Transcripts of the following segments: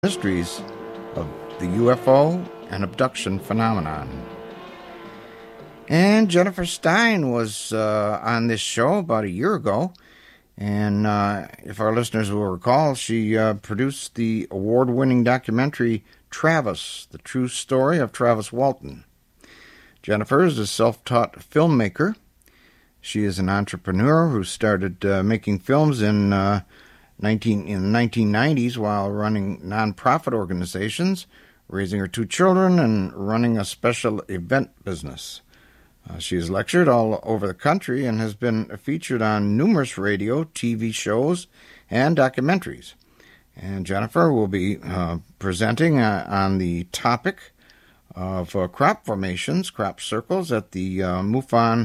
mysteries of the UFO and abduction phenomenon. And Jennifer Stein was on this show about a year ago, and if our listeners will recall, she produced the award-winning documentary Travis, the true story of Travis Walton. Jennifer is a self-taught filmmaker. She is an entrepreneur who started making films in the 1990s while running nonprofit organizations, raising her two children, and running a special event business. She has lectured all over the country and has been featured on numerous radio, TV shows, and documentaries. And Jennifer will be presenting on the topic of crop formations, crop circles at the MUFON,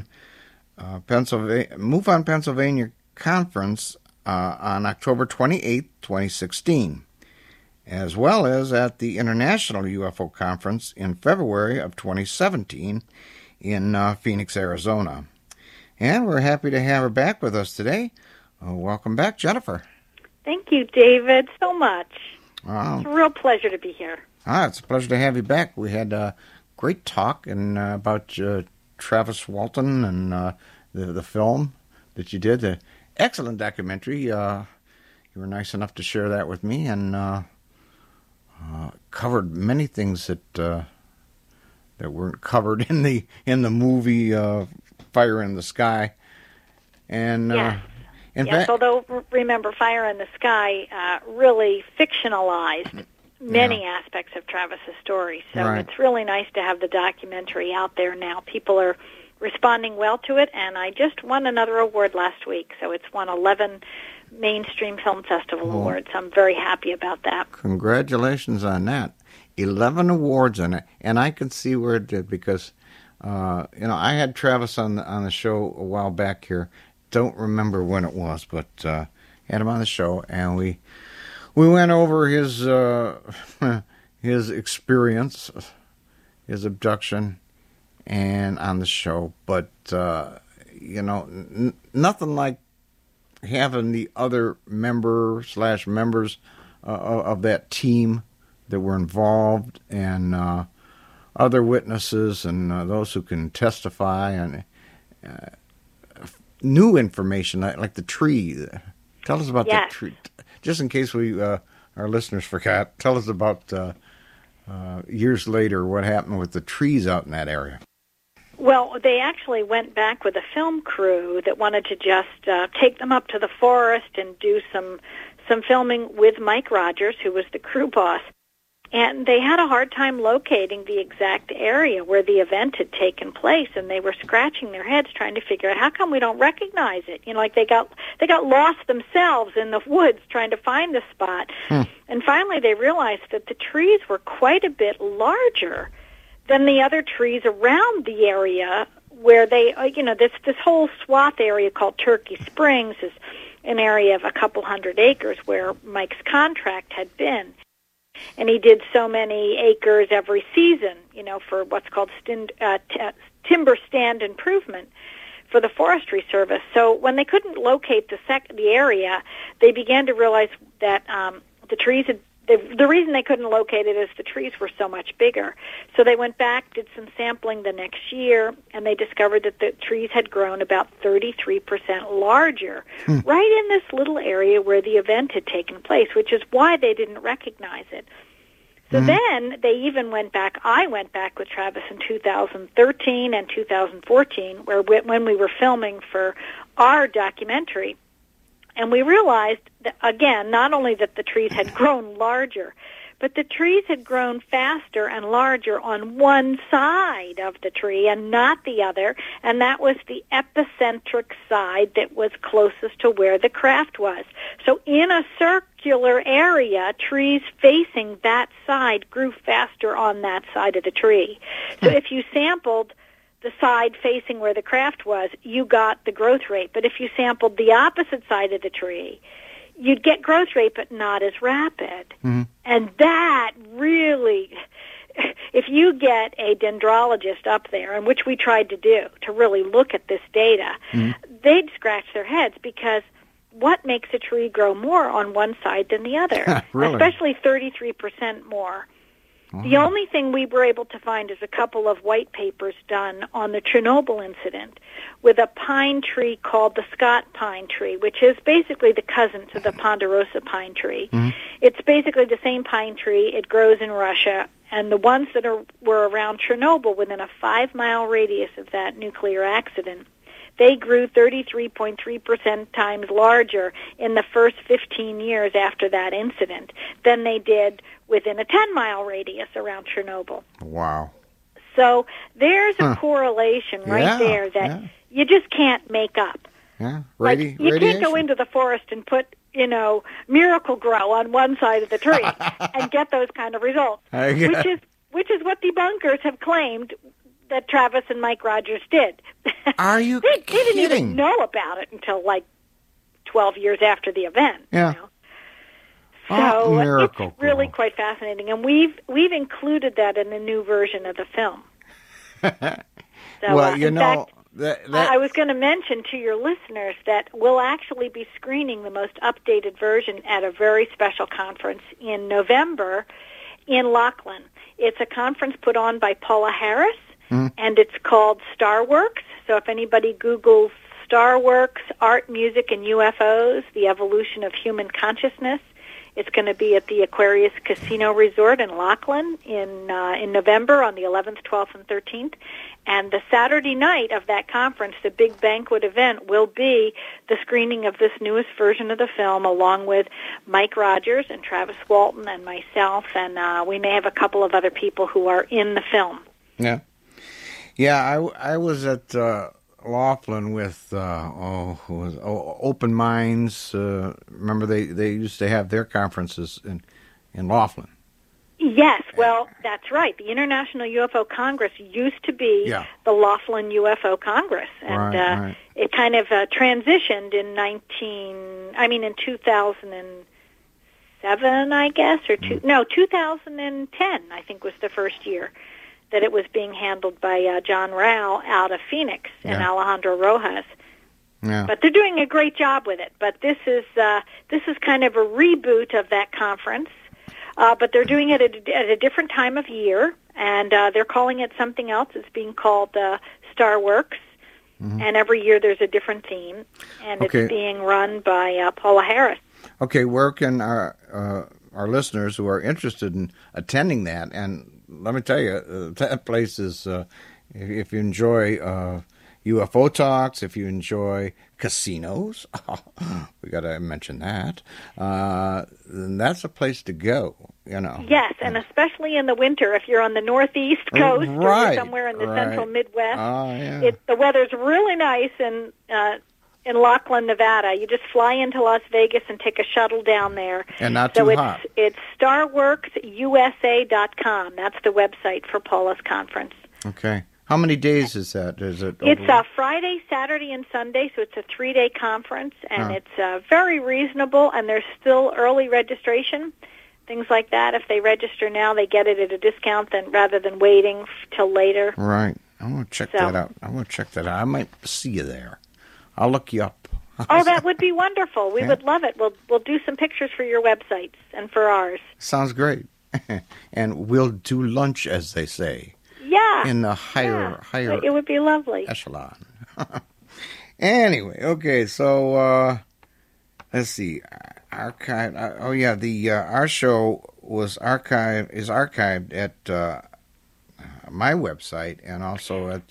Pennsylvania Conference on October 28, 2016, as well as at the International UFO Conference in February of 2017 in Phoenix, Arizona. And we're happy to have her back with us today. Welcome back, Jennifer. Thank you, David, so much. It's a real pleasure to be here. It's a pleasure to have you back. We had a great talk about Travis Walton and the film that you did. The excellent documentary. You were nice enough to share that with me, and covered many things that weren't covered in the movie Fire in the Sky. And yes. Although remember, Fire in the Sky really fictionalized many aspects of Travis's story. So It's really nice to have the documentary out there now. People are responding well to it, and I just won another award last week. So it's won 11 Mainstream Film Festival awards. I'm very happy about that. Congratulations on that. 11 awards on it, and I can see where it did because, I had Travis on the show a while back here. Don't remember when it was, but had him on the show, and we went over his experience, his abduction, and on the show. But nothing like having the other members of that team that were involved, and other witnesses, and those who can testify, and new information like the tree. Tell us about the tree, just in case our listeners forgot. Tell us about years later what happened with the trees out in that area. Well, they actually went back with a film crew that wanted to just take them up to the forest and do some filming with Mike Rogers, who was the crew boss. And they had a hard time locating the exact area where the event had taken place, and they were scratching their heads trying to figure out how come we don't recognize it. Like they got lost themselves in the woods trying to find the spot. And finally they realized that the trees were quite a bit larger than the other trees around the area where they, this whole swath area called Turkey Springs is an area of a couple hundred acres where Mike's contract had been. And he did so many acres every season, for what's called timber stand improvement for the Forestry Service. So when they couldn't locate the area, they began to realize that the trees had. The reason they couldn't locate it is the trees were so much bigger. So they went back, did some sampling the next year, and they discovered that the trees had grown about 33% larger right in this little area where the event had taken place, which is why they didn't recognize it. So then they even went back. I went back with Travis in 2013 and 2014, when we were filming for our documentary. And we realized, that, again, not only that the trees had grown larger, but the trees had grown faster and larger on one side of the tree and not the other, and that was the epicentric side that was closest to where the craft was. So in a circular area, trees facing that side grew faster on that side of the tree. So if you sampled the side facing where the craft was, you got the growth rate. But if you sampled the opposite side of the tree, you'd get growth rate, but not as rapid. And that really, if you get a dendrologist up there, and which we tried to do, to really look at this data, they'd scratch their heads because what makes a tree grow more on one side than the other, Really? especially 33% more. The only thing we were able to find is a couple of white papers done on the Chernobyl incident with a pine tree called the Scott pine tree, which is basically the cousin to the ponderosa pine tree. It's basically the same pine tree. It grows in Russia, and the ones that were around Chernobyl within a 5-mile radius of that nuclear accident, they grew 33.3% times larger in the first 15 years after that incident than they did within a 10-mile radius around Chernobyl. Wow. So there's a correlation right there that you just can't make up. Yeah, you can't go into the forest and put, Miracle Grow on one side of the tree and get those kind of results, which is what debunkers have claimed that Travis and Mike Rogers did. Are you they kidding? didn't even know about it until 12 years after the event. Yeah. So Miracle it's really Grow. quite fascinating, and we've included that in the new version of the film. So, well, in fact, that I was going to mention to your listeners that we'll actually be screening the most updated version at a very special conference in November in Laughlin. It's a conference put on by Paula Harris, and it's called StarWorks. So if anybody Googles StarWorks, Art, Music, and UFOs, the Evolution of Human Consciousness, it's going to be at the Aquarius Casino Resort in Laughlin in November on the 11th, 12th, and 13th. And the Saturday night of that conference, the big banquet event, will be the screening of this newest version of the film, along with Mike Rogers and Travis Walton and myself, and we may have a couple of other people who are in the film. Yeah. Yeah, I was at Laughlin with Open Minds. Remember, they used to have their conferences in Laughlin. Yes, well, that's right. The International UFO Congress used to be the Laughlin UFO Congress, and it kind of transitioned in 2007, I guess, or 2010, I think was the first year that it was being handled by John Rao out of Phoenix and Alejandro Rojas. Yeah. But they're doing a great job with it. But this is kind of a reboot of that conference. But they're doing it at a different time of year, and they're calling it something else. It's being called StarWorks, and every year there's a different theme, and it's being run by Paula Harris. Okay, where can our listeners who are interested in attending that, and let me tell you, that place is, if you enjoy UFO talks, if you enjoy casinos, we got to mention that, then that's a place to go, Yes, and especially in the winter, if you're on the northeast coast or you're somewhere in the central Midwest, the weather's really nice in Laughlin, Nevada. You just fly into Las Vegas and take a shuttle down there. And not too hot. It's StarWorksUSA.com. That's the website for Paula's conference. Okay. How many days is that? It's Friday, Saturday, and Sunday, so it's a 3-day conference, and it's very reasonable, and there's still early registration, things like that. If they register now, they get it at a discount rather than waiting till later. Right. I'm going to check that out. I might see you there. I'll look you up. Oh, that would be wonderful. We would love it. We'll do some pictures for your websites and for ours. Sounds great. And we'll do lunch, as they say. Yeah. In the higher it would be lovely. Echelon. Anyway, okay, so let's see. Archive. Our show is archived at my website and also at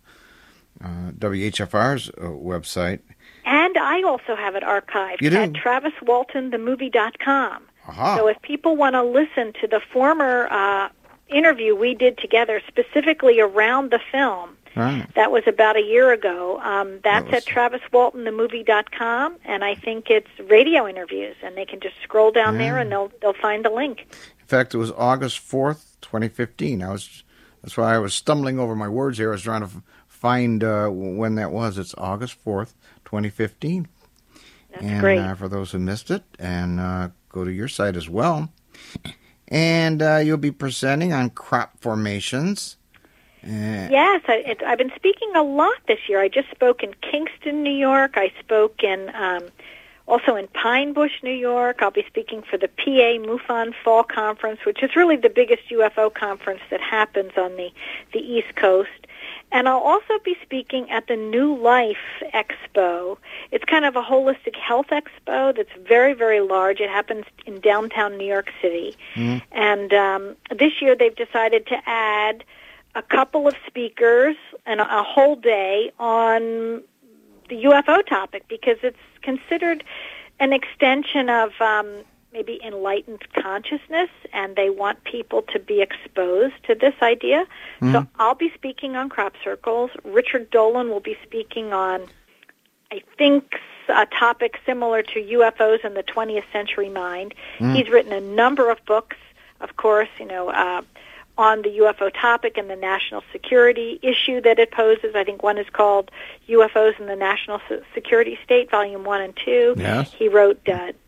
WHFR's website. And I also have it archived at TravisWaltonTheMovie.com. So if people want to listen to the former interview we did together specifically around the film, that was about a year ago, that's at TravisWaltonTheMovie.com, and I think it's radio interviews, and they can just scroll down there and they'll find the link. In fact, it was August 4th, 2015. That's why I was stumbling over my words here. I was trying to find when that was. It's August 4th, 2015. That's great. And for those who missed it, and go to your site as well. And you'll be presenting on crop formations. Yes, I've been speaking a lot this year. I just spoke in Kingston, New York. I spoke in Also in Pine Bush, New York, I'll be speaking for the PA MUFON Fall Conference, which is really the biggest UFO conference that happens on the East Coast. And I'll also be speaking at the New Life Expo. It's kind of a holistic health expo that's very, very large. It happens in downtown New York City. Mm-hmm. And this year they've decided to add a couple of speakers and a whole day on the UFO topic because it's considered an extension of maybe enlightened consciousness, and they want people to be exposed to this idea. Mm-hmm. So I'll be speaking on crop circles. Richard Dolan will be speaking on, I think, a topic similar to UFOs in the 20th century mind. Mm-hmm. He's written a number of books, of course, on the UFO topic and the national security issue that it poses. I think one is called UFOs in the National Security State, Volume 1 and 2. Yes. He wrote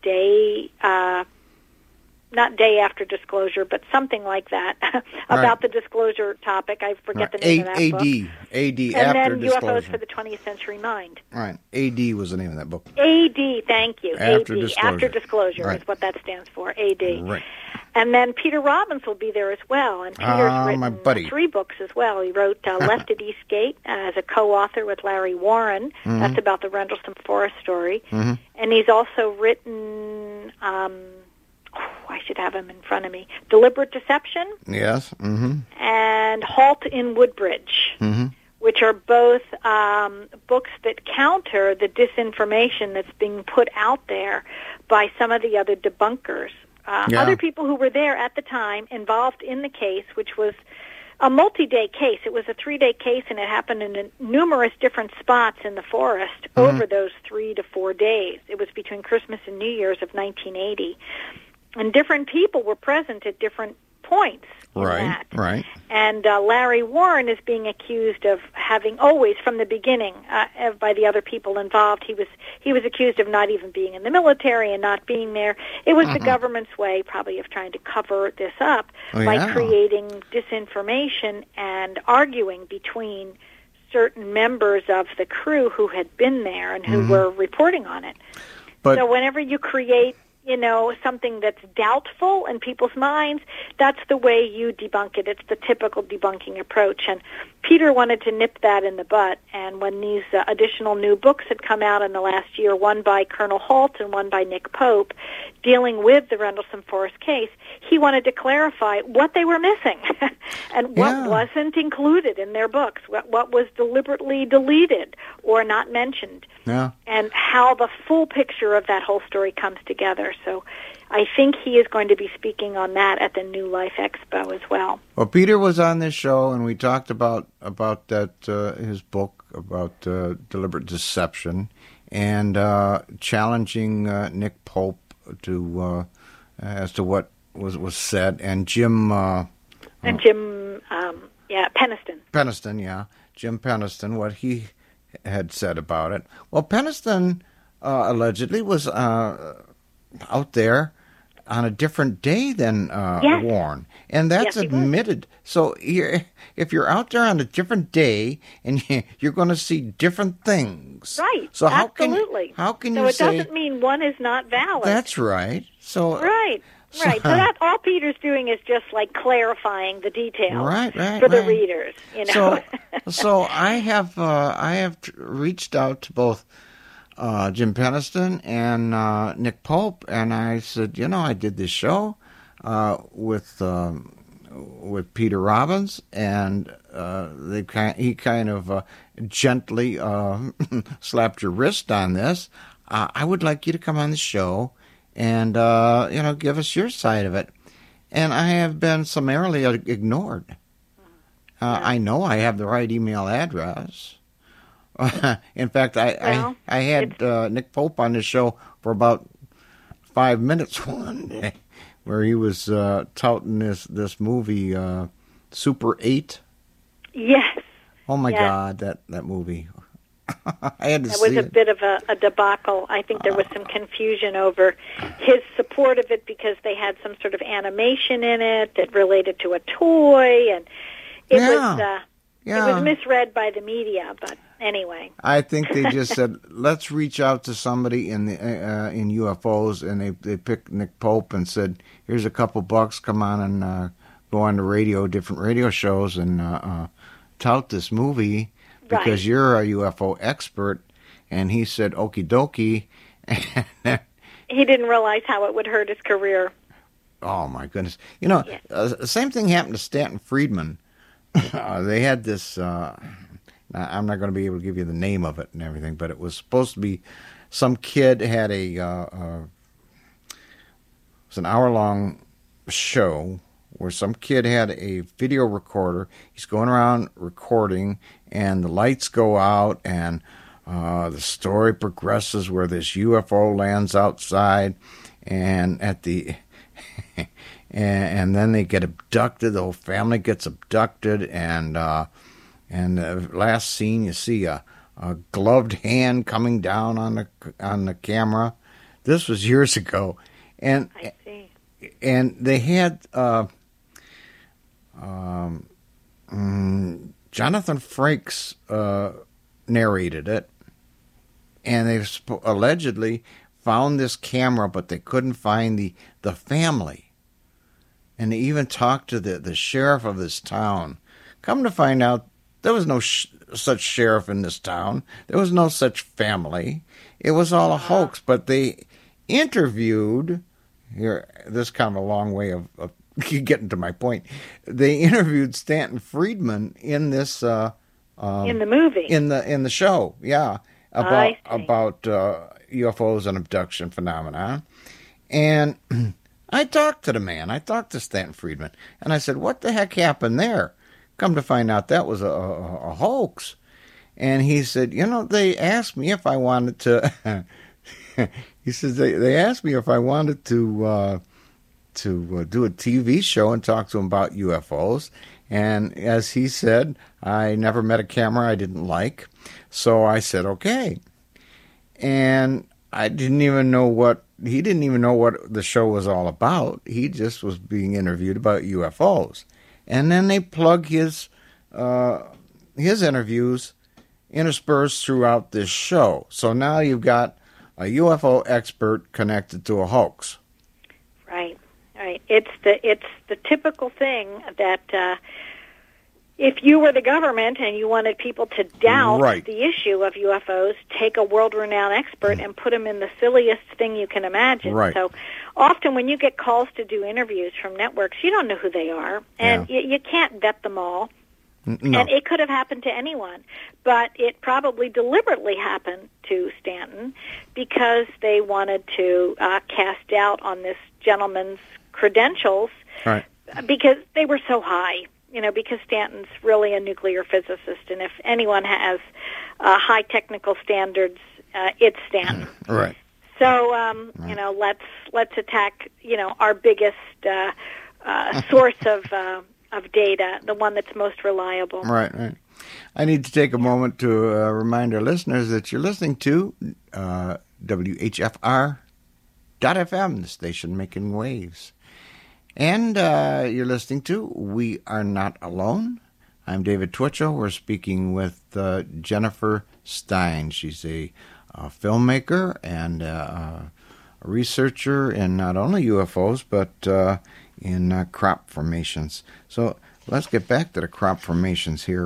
not Day After Disclosure, but something like that, about the disclosure topic. I forget the name of that book. AD, and After then Disclosure. UFOs for the 20th Century Mind. Right. AD was the name of that book. AD, thank you. After AD, Disclosure. After Disclosure Right. is what that stands for, AD. Right. And then Peter Robbins will be there as well. And Peter's written my buddy. 3 books as well. He wrote Left at Eastgate as a co-author with Larry Warren. Mm-hmm. That's about the Rendlesham Forest story. Mm-hmm. And he's also written, I should have him in front of me, Deliberate Deception. Yes. Mm-hmm. And Halt in Woodbridge. Mm-hmm. Which are both books that counter the disinformation that's being put out there by some of the other debunkers. Other people who were there at the time involved in the case, which was a multi-day case. It was a 3-day case, and it happened in numerous different spots in the forest over those 3 to 4 days. It was between Christmas and New Year's of 1980. And different people were present at different points in that. Right. And Larry Warren is being accused of having always, from the beginning, by the other people involved, he was accused of not even being in the military and not being there. It was the government's way, probably, of trying to cover this up by creating disinformation and arguing between certain members of the crew who had been there and who were reporting on it. But so whenever you create something that's doubtful in people's minds, that's the way you debunk it. It's the typical debunking approach. And Peter wanted to nip that in the butt. And when these additional new books had come out in the last year, one by Colonel Holt and one by Nick Pope, dealing with the Rendlesham Forest case, he wanted to clarify what they were missing and what wasn't included in their books, what was deliberately deleted or not mentioned, and how the full picture of that whole story comes together. So I think he is going to be speaking on that at the New Life Expo as well. Well, Peter was on this show, and we talked about that his book about deliberate deception and challenging Nick Pope to as to what was said, and Jim Peniston. Peniston, Jim Peniston, what he had said about it. Well, Peniston allegedly was out there on a different day than Warren, and that's admitted. So if you're out there on a different day and you're going to see different things, right? So absolutely. How can so you it say doesn't mean one is not valid? That's right. So right. So that's all Peter's doing is just like clarifying the details for the readers. So I have reached out to both Jim Peniston and Nick Pope, and I said, I did this show with Peter Robbins, and he kind of gently slapped your wrist on this. I would like you to come on the show and give us your side of it. And I have been summarily ignored. I know I have the right email address. In fact, I had Nick Pope on the show for about 5 minutes one day, where he was touting this movie, Super 8. Yes. Oh my God, that movie! I had to see it. That was a bit of a debacle. I think there was some confusion over his support of it because they had some sort of animation in it that related to a toy, and it was misread by the media. But anyway. I think they just said, let's reach out to somebody in UFOs, and they picked Nick Pope and said, here's a couple bucks, come on and go on the radio, different radio shows, and tout this movie because you're a UFO expert. And he said, okie dokie. He didn't realize how it would hurt his career. Oh, my goodness. You know, the same thing happened to Stanton Friedman. They had this, I'm not going to be able to give you the name of it and everything, but it was supposed to be some kid had it was an hour-long show where some kid had a video recorder. He's going around recording, and the lights go out, and the story progresses where this UFO lands outside, and at the and then they get abducted. The whole family gets abducted, and the last scene you see a gloved hand coming down on the camera. This was years ago, and I see. And they had Jonathan Frakes narrated it, and they allegedly found this camera, but they couldn't find the family. And they even talked to the sheriff of this town. Come to find out, there was no such sheriff in this town. There was no such family. It was all a hoax. But they interviewed, here, this is kind of a long way of getting to my point. They interviewed Stanton Friedman in this in the movie, in the show, about UFOs and abduction phenomena. And I talked to the man. I talked to Stanton Friedman, and I said, "What the heck happened there?" Come to find out, that was a hoax. And he said, they asked me if I wanted to. He says they asked me if I wanted to do a TV show and talk to him about UFOs. And as he said, I never met a camera I didn't like. So I said, okay. And he didn't even know what the show was all about. He just was being interviewed about UFOs. And then they plug his interviews interspersed throughout this show. So now you've got a UFO expert connected to a hoax. Right. It's the typical thing that if you were the government and you wanted people to doubt the issue of UFOs, take a world-renowned expert and put him in the silliest thing you can imagine. Right. So often when you get calls to do interviews from networks, you don't know who they are, and you can't vet them all. No. And it could have happened to anyone, but it probably deliberately happened to Stanton because they wanted to cast doubt on this gentleman's credentials because they were so high. Because Stanton's really a nuclear physicist, and if anyone has high technical standards, it's Stanton. Right. So, let's attack, our biggest source of data, the one that's most reliable. Right. I need to take a moment to remind our listeners that you're listening to WHFR.FM, the station making waves. And you're listening to We Are Not Alone. I'm David Twitchell. We're speaking with Jennifer Stein. She's a filmmaker and a researcher in not only UFOs, but in crop formations. So let's get back to the crop formations here.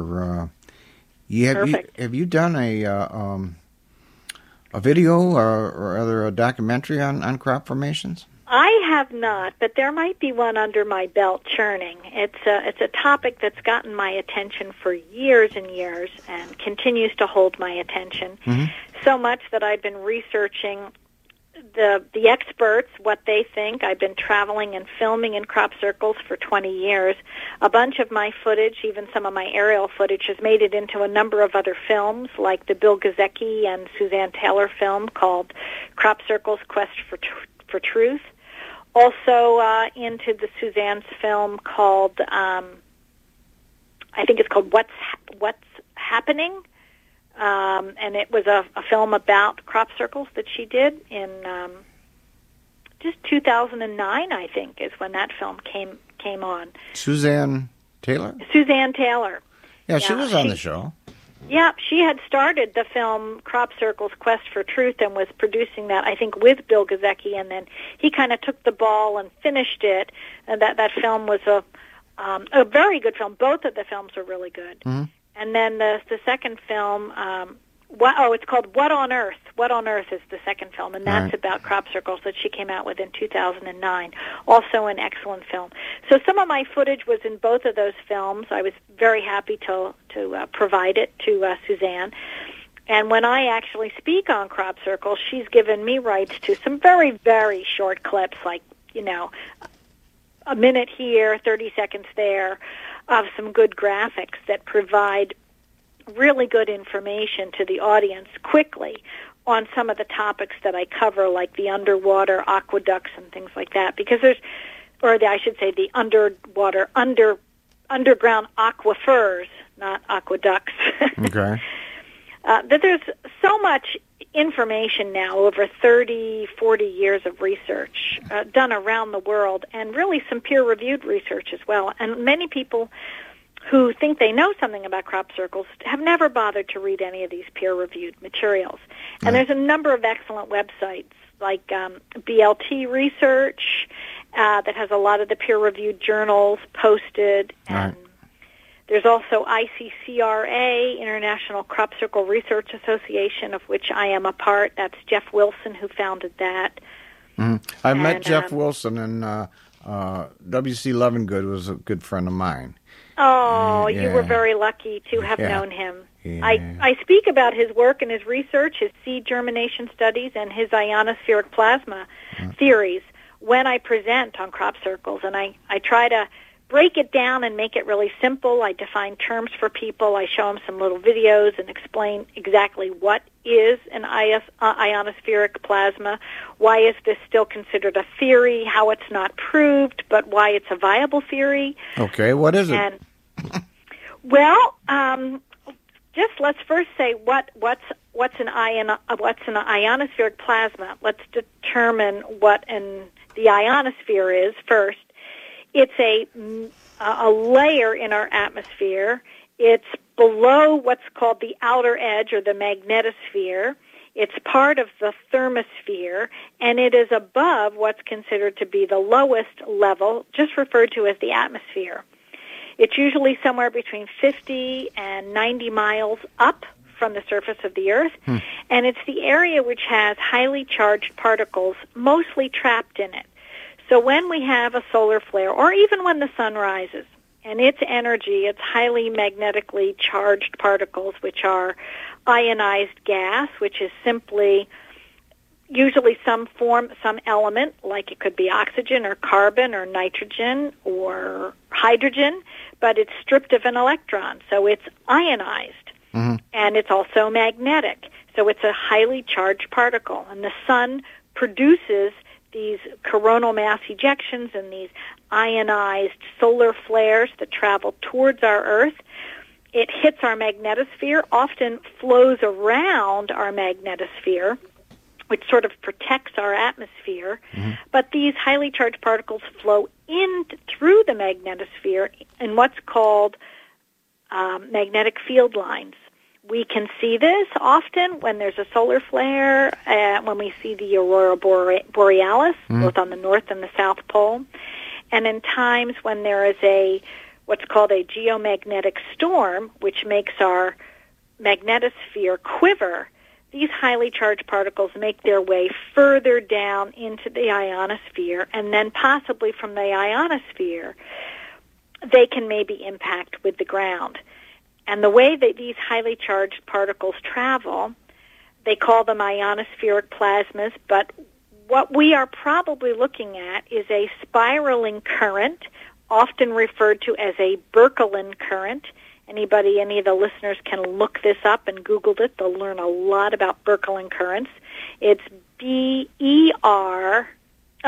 Have you done a video or rather a documentary on crop formations? I have not, but there might be one under my belt churning. It's a topic that's gotten my attention for years and years and continues to hold my attention. Mm-hmm. So much that I've been researching the experts, what they think. I've been traveling and filming in crop circles for 20 years. A bunch of my footage, even some of my aerial footage, has made it into a number of other films, like the Bill Gazecki and Suzanne Taylor film called Crop Circles: Quest for Truth. Also into the Suzanne's film called, I think it's called What's Happening, and it was a film about crop circles that she did in just 2009, I think, is when that film came on. Suzanne Taylor? Suzanne Taylor. Yeah, she was on the show. Yeah, she had started the film Crop Circle's Quest for Truth and was producing that, I think, with Bill Gazecki, and then he kind of took the ball and finished it. And that film was a very good film. Both of the films were really good. Mm-hmm. And then the second film, it's called What on Earth? What on Earth is the second film, and that's about crop circles that she came out with in 2009. Also an excellent film. So some of my footage was in both of those films. I was very happy to provide it to Suzanne. And when I actually speak on crop circles, she's given me rights to some very, very short clips, like, a minute here, 30 seconds there, of some good graphics that provide really good information to the audience quickly on some of the topics that I cover, like the underwater aqueducts and things like that, because the underground aquifers, not aqueducts. Okay. That there's so much information now, over 30, 40 years of research done around the world, and really some peer-reviewed research as well. And many people who think they know something about crop circles have never bothered to read any of these peer-reviewed materials. And there's a number of excellent websites, like BLT Research, that has a lot of the peer-reviewed journals posted. And there's also ICCRA, International Crop Circle Research Association, of which I am a part. That's Jeff Wilson who founded that. I met Jeff Wilson, and W.C. Lovingood was a good friend of mine. Oh, you were very lucky to have known him. Yeah. I speak about his work and his research, his seed germination studies, and his ionospheric plasma theories when I present on crop circles. And I try to break it down and make it really simple. I define terms for people. I show them some little videos and explain exactly what is an ionospheric plasma, why is this still considered a theory, how it's not proved, but why it's a viable theory. Okay, what is it? Well, just let's first say what's an ionospheric plasma. Let's determine what the ionosphere is first. It's a layer in our atmosphere. It's below what's called the outer edge, or the magnetosphere. It's part of the thermosphere, and it is above what's considered to be the lowest level, just referred to as the atmosphere. It's usually somewhere between 50 and 90 miles up from the surface of the Earth, and it's the area which has highly charged particles mostly trapped in it. So when we have a solar flare, or even when the sun rises, and its energy, its highly magnetically charged particles, which are ionized gas, which is simply usually some element, like it could be oxygen or carbon or nitrogen or hydrogen, but it's stripped of an electron, so it's ionized. And it's also magnetic, so it's a highly charged particle. And the sun produces these coronal mass ejections and these ionized solar flares that travel towards our Earth. It hits our magnetosphere, often flows around our magnetosphere, which sort of protects our atmosphere. But these highly charged particles flow in through the magnetosphere in what's called magnetic field lines. We can see this often when there's a solar flare, when we see the aurora borealis, both on the north and the south pole, and in times when there is what's called a geomagnetic storm, which makes our magnetosphere quiver. These highly charged particles make their way further down into the ionosphere, and then possibly from the ionosphere, they can maybe impact with the ground. And the way that these highly charged particles travel, they call them ionospheric plasmas, but what we are probably looking at is a spiraling current, often referred to as a Birkeland current. Any of the listeners can look this up and Google it. They'll learn a lot about Birkeland currents. It's Birkeland.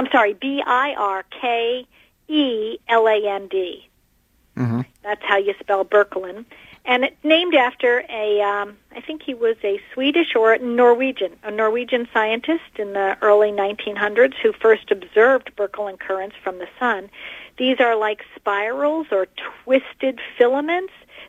That's how you spell Birkeland. And it's named after I think he was a Swedish or a Norwegian scientist in the early 1900s who first observed Birkeland currents from the sun. These are like spirals or twisted filaments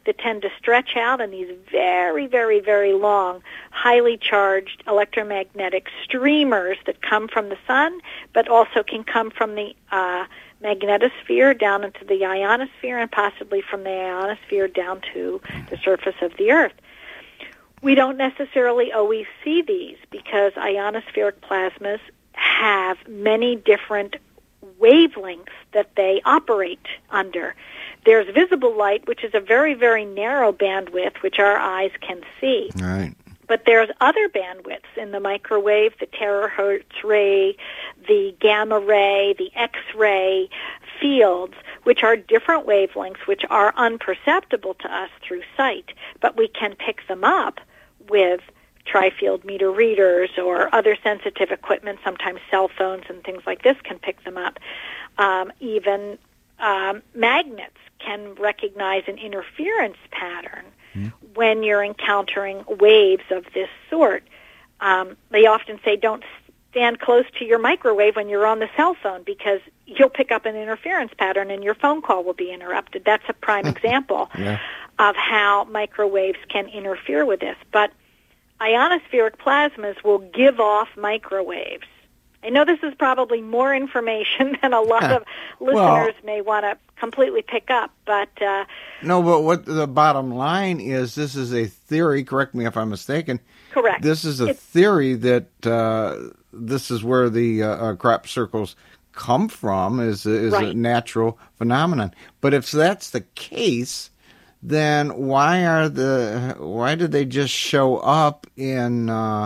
that tend to stretch out in these very, very, very long, highly charged electromagnetic streamers that come from the sun, but also can come from the magnetosphere down into the ionosphere, and possibly from the ionosphere down to the surface of the Earth. We don't necessarily always see these because ionospheric plasmas have many different wavelengths that they operate under. There's visible light, which is a very, very narrow bandwidth, which our eyes can see. Right. But there's other bandwidths in the microwave, the terahertz ray, the gamma ray, the X-ray fields, which are different wavelengths, which are unperceptible to us through sight, but we can pick them up with tri-field meter readers or other sensitive equipment. Sometimes cell phones and things like this can pick them up. Even magnets can recognize an interference pattern when you're encountering waves of this sort. They often say don't stand close to your microwave when you're on the cell phone because you'll pick up an interference pattern and your phone call will be interrupted. That's a prime example of how microwaves can interfere with this. But ionospheric plasmas will give off microwaves. I know this is probably more information than a lot of listeners may want to completely pick up, but... No, but what the bottom line is, this is a theory, correct me if I'm mistaken. Correct. This is a theory that this is where the crop circles come from, is right. A natural phenomenon. But if that's the case, then why did they just show up in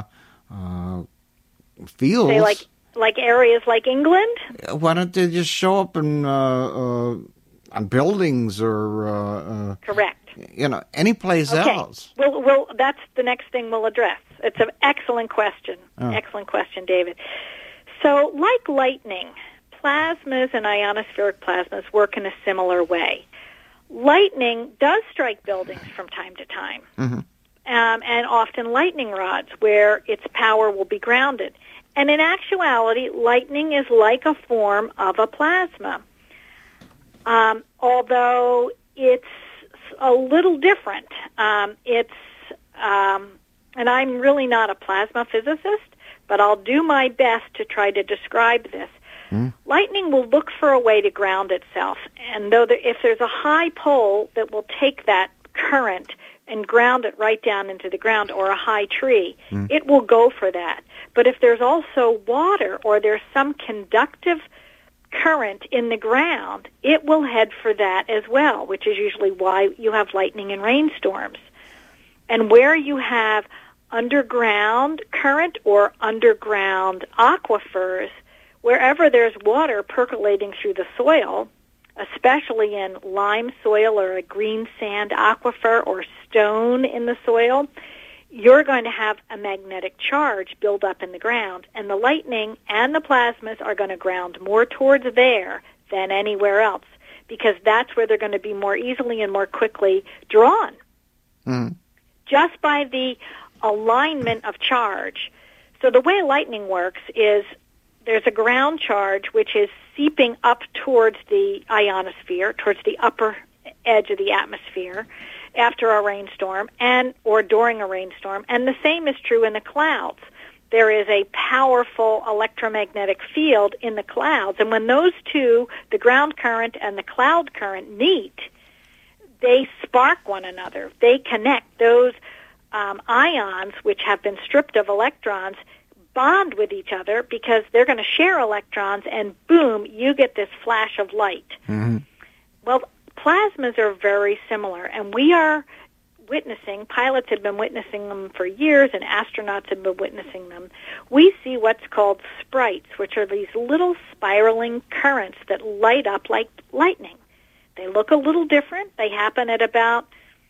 fields? Say like areas like England? Why don't they just show up in on buildings or correct? Any place else. Well, that's the next thing we'll address. It's an excellent question. Excellent question, David. So, like lightning, plasmas and ionospheric plasmas work in a similar way. Lightning does strike buildings from time to time, and often lightning rods where its power will be grounded. And in actuality, lightning is like a form of a plasma, although it's a little different. And I'm really not a plasma physicist, but I'll do my best to try to describe this. Lightning will look for a way to ground itself, and if there's a high pole that will take that current and ground it right down into the ground, or a high tree, it will go for that. But if there's also water or there's some conductive current in the ground, it will head for that as well, which is usually why you have lightning and rainstorms. And where you have underground current or underground aquifers, wherever there's water percolating through the soil, especially in lime soil or a green sand aquifer or stone in the soil, you're going to have a magnetic charge build up in the ground, and the lightning and the plasmas are going to ground more towards there than anywhere else, because that's where they're going to be more easily and more quickly drawn. Just by the alignment of charge. So the way lightning works is there's a ground charge which is seeping up towards the ionosphere, towards the upper edge of the atmosphere after a rainstorm or during a rainstorm, and the same is true in the clouds. There is a powerful electromagnetic field in the clouds, and when those two, the ground current and the cloud current, meet, they spark one another. They connect. Those ions, which have been stripped of electrons, bond with each other because they're going to share electrons, and boom, you get this flash of light. Well, plasmas are very similar, and we are witnessing, pilots have been witnessing them for years, and astronauts have been witnessing them. We see what's called sprites, which are these little spiraling currents that light up like lightning. They look a little different. They happen at about,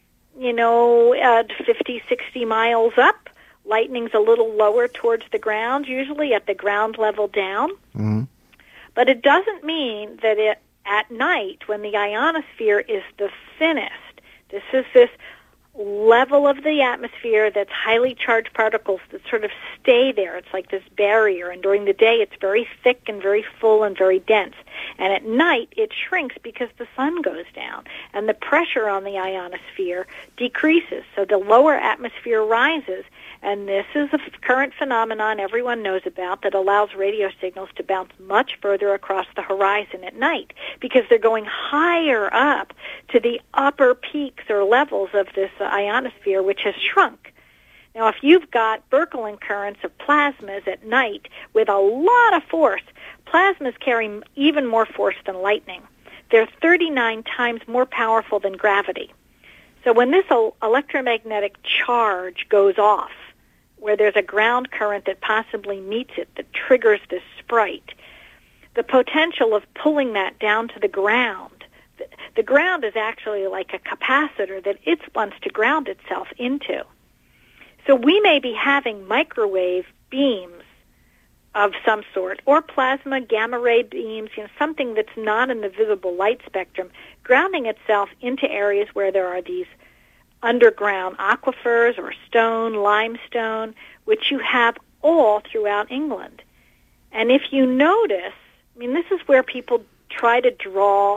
50, 60 miles up. Lightning's a little lower towards the ground, usually at the ground level down. But it doesn't mean that at night, when the ionosphere is the thinnest, this level of the atmosphere that's highly charged particles that sort of stay there. It's like this barrier, and during the day it's very thick and very full and very dense. And at night it shrinks because the sun goes down, and the pressure on the ionosphere decreases. So the lower atmosphere rises, and this is a current phenomenon everyone knows about that allows radio signals to bounce much further across the horizon at night because they're going higher up to the upper peaks or levels of this ionosphere, which has shrunk. Now, if you've got Birkeland currents of plasmas at night with a lot of force, plasmas carry even more force than lightning. They're 39 times more powerful than gravity. So when this electromagnetic charge goes off, where there's a ground current that possibly meets it, that triggers this sprite, the potential of pulling that down to the ground, the ground is actually like a capacitor that it wants to ground itself into. So we may be having microwave beams of some sort, or plasma gamma ray beams, something that's not in the visible light spectrum, grounding itself into areas where there are these underground aquifers or stone, limestone, which you have all throughout England. And if you notice, this is where people try to draw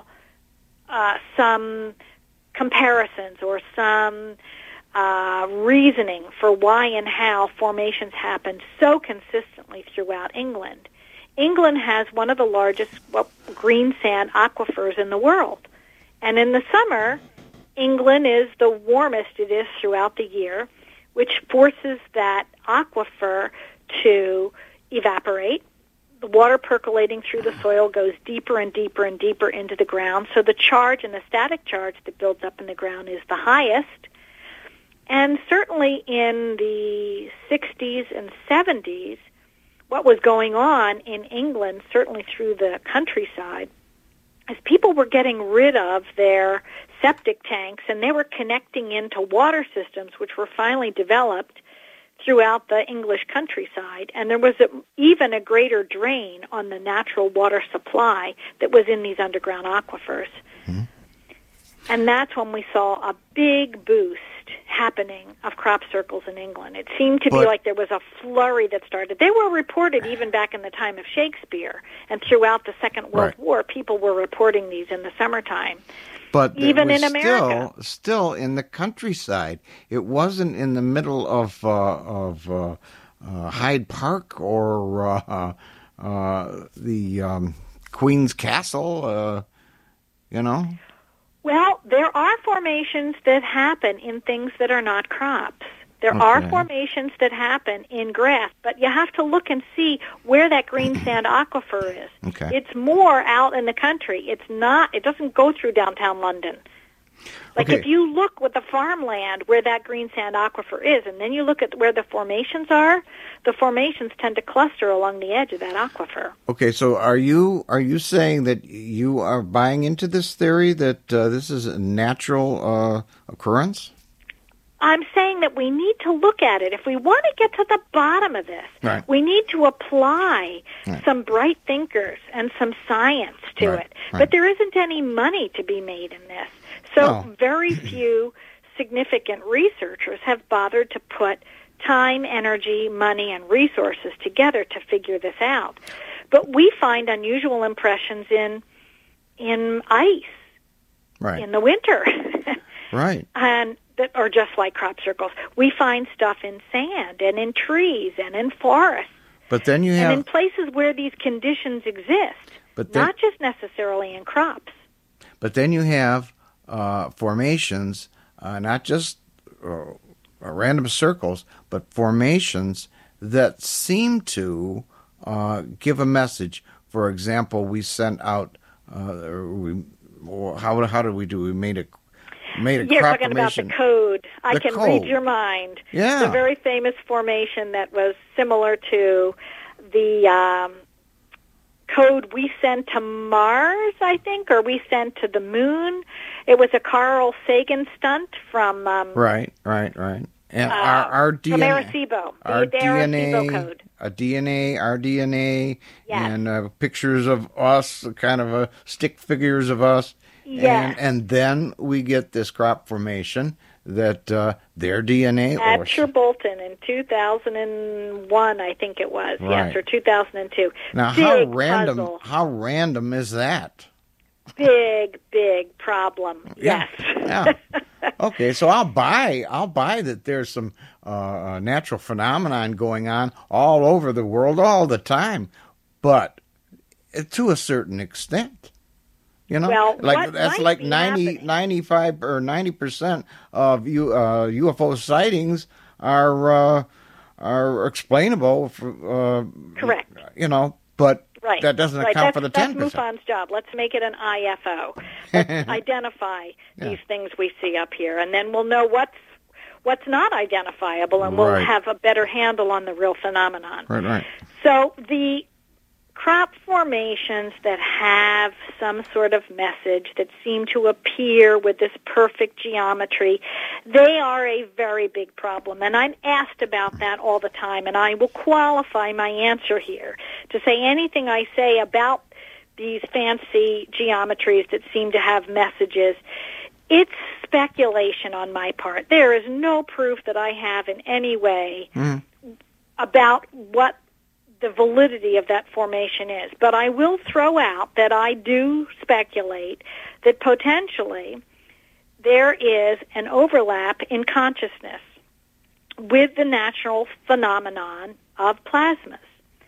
some comparisons or some reasoning for why and how formations happen so consistently throughout England. England has one of the largest green sand aquifers in the world. And in the summer, England is the warmest it is throughout the year, which forces that aquifer to evaporate. The water percolating through the soil goes deeper and deeper and deeper into the ground, so the charge and the static charge that builds up in the ground is the highest. And certainly in the 60s and 70s, what was going on in England, certainly through the countryside, is people were getting rid of their septic tanks, and they were connecting into water systems which were finally developed throughout the English countryside, and there was even a greater drain on the natural water supply that was in these underground aquifers. Mm-hmm. And that's when we saw a big boost happening of crop circles in England. It seemed to be like there was a flurry that started. They were reported even back in the time of Shakespeare, and throughout the Second World War, people were reporting these in the summertime. But even in America, still in the countryside. It wasn't in the middle of Hyde Park or the Queen's Castle. Well, there are formations that happen in things that are not crops. There are formations that happen in grass, but you have to look and see where that green sand aquifer is. Okay. It's more out in the country. It doesn't go through downtown London. If you look with the farmland where that green sand aquifer is, and then you look at where the formations are, the formations tend to cluster along the edge of that aquifer. Okay, so are you saying that you are buying into this theory that this is a natural occurrence? I'm saying that we need to look at it. If we want to get to the bottom of this, we need to apply some bright thinkers and some science to it. But there isn't any money to be made in this. So very few significant researchers have bothered to put time, energy, money, and resources together to figure this out. But we find unusual impressions in ice in the winter. And that are just like crop circles. We find stuff in sand and in trees and in forests. But then you have... And in places where these conditions exist, not just necessarily in crops. But then you have formations, not just random circles, but formations that seem to give a message. For example, we sent out... how did we do? We made a You're talking about the code. I can read your mind. Yeah. The very famous formation that was similar to the code we sent to Mars, I think, or we sent to the moon. It was a Carl Sagan stunt from... Right. And our DNA... From Arecibo. Arecibo code. Our DNA, yes. And pictures of us, kind of stick figures of us. Yes. And then we get this crop formation that their DNA. Atcher Bolton in 2001, I think it was. Right. Yes, or 2002. Now, Big random? puzzle. How random is that? Big problem. Yeah. Yes. Yeah. Okay, so I'll buy that there's some natural phenomenon going on all over the world all the time, but to a certain extent. You know, Well, like that's like 95 or 90% of UFO sightings are explainable. Correct. You know, but right. that doesn't account for the 10%. That's MUFON's job. Let's make it an IFO. Let's identify these things we see up here, and then we'll know what's not identifiable, and we'll have a better handle on the real phenomenon. Right. So the crop formations that have some sort of message, that seem to appear with this perfect geometry, they are a very big problem. And I'm asked about that all the time, and I will qualify my answer here to say anything I say about these fancy geometries that seem to have messages, it's speculation on my part. There is no proof that I have in any way about what the validity of that formation is. But I will throw out that I do speculate that potentially there is an overlap in consciousness with the natural phenomenon of plasmas.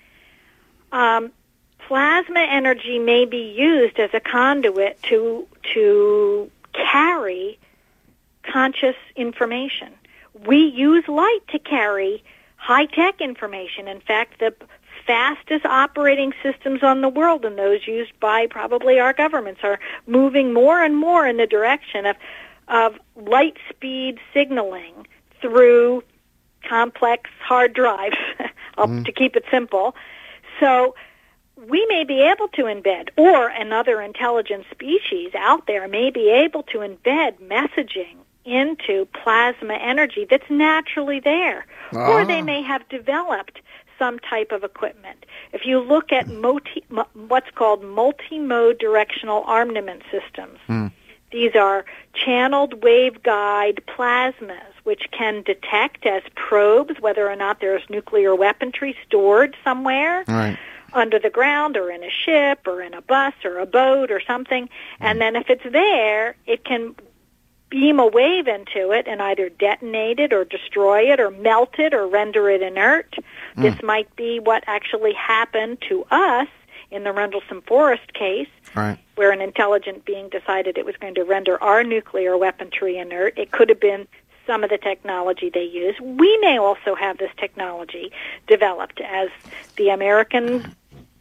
Plasma energy may be used as a conduit to carry conscious information. We use light to carry high-tech information. In fact, the fastest operating systems on the world, and those used by probably our governments, are moving more and more in the direction of light speed signaling through complex hard drives, to keep it simple. So we may be able to embed, or another intelligent species out there may be able to embed messaging into plasma energy that's naturally there. Or they may have developed some type of equipment. If you look at what's called multi-mode directional armament systems, these are channeled waveguide plasmas which can detect as probes whether or not there's nuclear weaponry stored somewhere under the ground or in a ship or in a bus or a boat or something. And then if it's there, it can beam a wave into it and either detonate it or destroy it or melt it or render it inert. This might be what actually happened to us in the Rendlesham Forest case, where an intelligent being decided it was going to render our nuclear weaponry inert. It could have been some of the technology they use. We may also have this technology developed, as the American,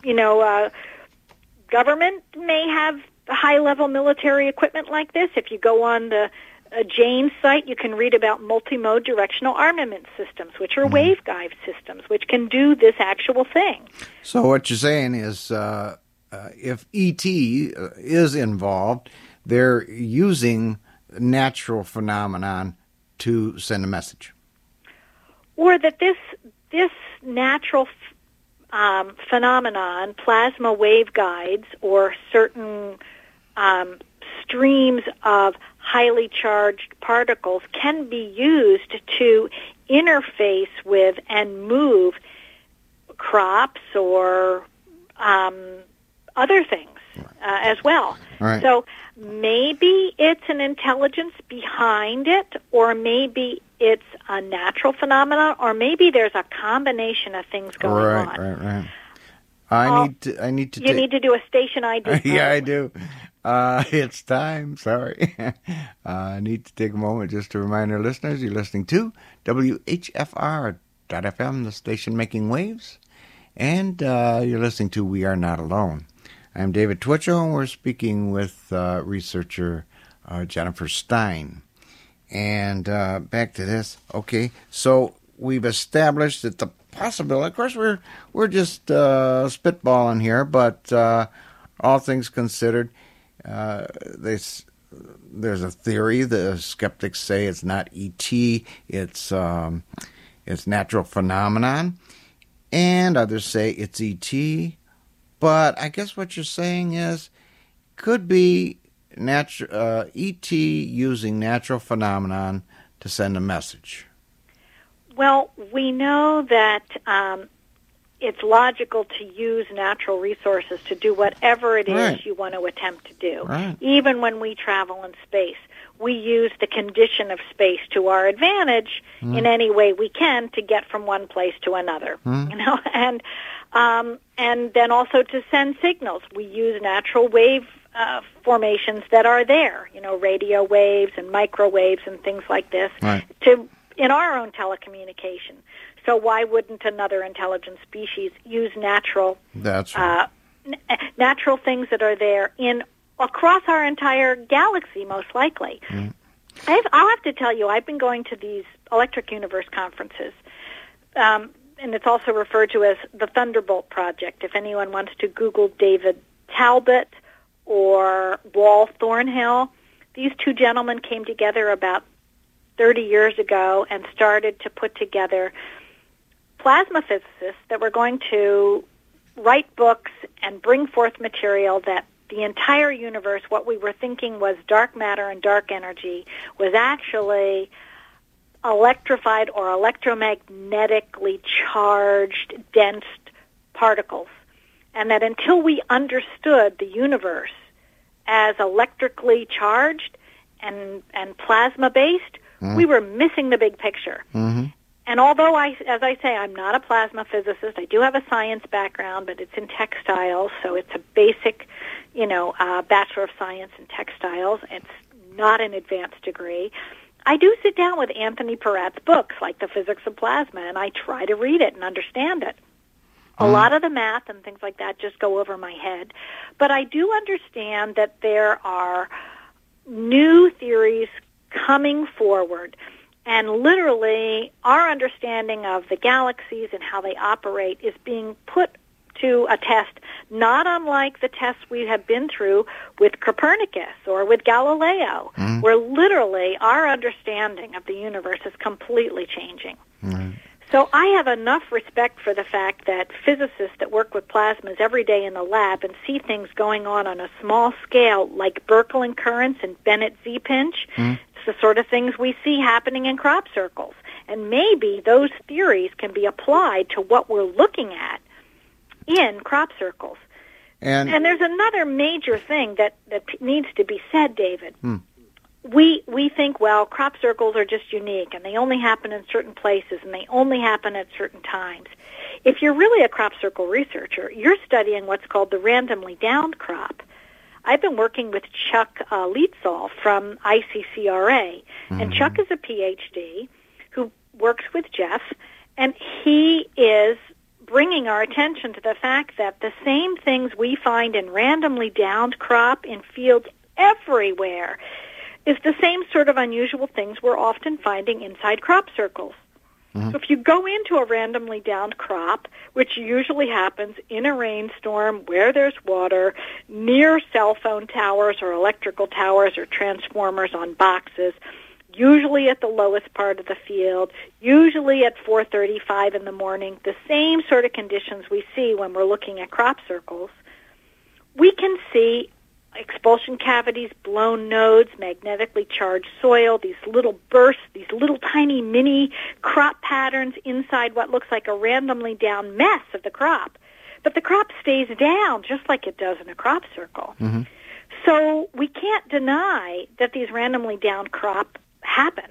government may have high-level military equipment like this. If you go on the Jane's site, you can read about multi-mode directional armament systems, which are waveguide systems, which can do this actual thing. So what you're saying is if E.T. is involved, they're using natural phenomenon to send a message. Or that this natural phenomenon, plasma waveguides, or certain streams of highly charged particles can be used to interface with and move crops or other things as well. So maybe it's an intelligence behind it, or maybe it's a natural phenomenon, or maybe there's a combination of things going on. Right. I need to. You need to do a station ID. Yeah, I do. It's time. Sorry. I need to take a moment just to remind our listeners you're listening to WHFR.FM, the station making waves, and you're listening to We Are Not Alone. I'm David Twitchell, and we're speaking with researcher Jennifer Stein. And back to this. Okay, so we've established that the possibility. Of course, we're just spitballing here, but all things considered, there's a theory. The skeptics say it's not ET. It's natural phenomenon, and others say it's ET. But I guess what you're saying is could be ET using natural phenomenon to send a message? Well, we know that it's logical to use natural resources to do whatever it is you want to attempt to do. Right. Even when we travel in space, we use the condition of space to our advantage in any way we can to get from one place to another. You know, and then also to send signals. We use natural wave formations that are there, you know, radio waves and microwaves and things like this, in our own telecommunication. So why wouldn't another intelligent species use natural natural things that are there across our entire galaxy, most likely? I'll have to tell you, I've been going to these Electric Universe conferences, and it's also referred to as the Thunderbolt Project. If anyone wants to Google David Talbot or Wal Thornhill, these two gentlemen came together about 30 years ago and started to put together plasma physicists that were going to write books and bring forth material that the entire universe, what we were thinking was dark matter and dark energy, was actually electrified or electromagnetically charged, dense particles. And that until we understood the universe as electrically charged and plasma-based, we were missing the big picture. And although, as I say, I'm not a plasma physicist, I do have a science background, but it's in textiles, so it's a basic, Bachelor of Science in Textiles. It's not an advanced degree. I do sit down with Anthony Peratt's books, like The Physics of Plasma, and I try to read it and understand it. A lot of the math and things like that just go over my head. But I do understand that there are new theories coming forward. And literally, our understanding of the galaxies and how they operate is being put to a test, not unlike the tests we have been through with Copernicus or with Galileo, where literally our understanding of the universe is completely changing. So I have enough respect for the fact that physicists that work with plasmas every day in the lab and see things going on a small scale, like Birkeland currents and Bennett Z-pinch, it's the sort of things we see happening in crop circles. And maybe those theories can be applied to what we're looking at in crop circles. And there's another major thing that needs to be said, David. We think, well, crop circles are just unique, and they only happen in certain places, and they only happen at certain times. If you're really a crop circle researcher, you're studying what's called the randomly downed crop. I've been working with Chuck Lietzal from ICCRA, and Chuck is a PhD who works with Jeff, and he is bringing our attention to the fact that the same things we find in randomly downed crop in fields everywhere is the same sort of unusual things we're often finding inside crop circles. So if you go into a randomly downed crop, which usually happens in a rainstorm where there's water, near cell phone towers or electrical towers or transformers on boxes, usually at the lowest part of the field, usually at 4:35 in the morning, the same sort of conditions we see when we're looking at crop circles, we can see expulsion cavities, blown nodes, magnetically charged soil, these little bursts, these little tiny mini crop patterns inside what looks like a randomly down mess of the crop. But the crop stays down just like it does in a crop circle. So we can't deny that these randomly down crop happen.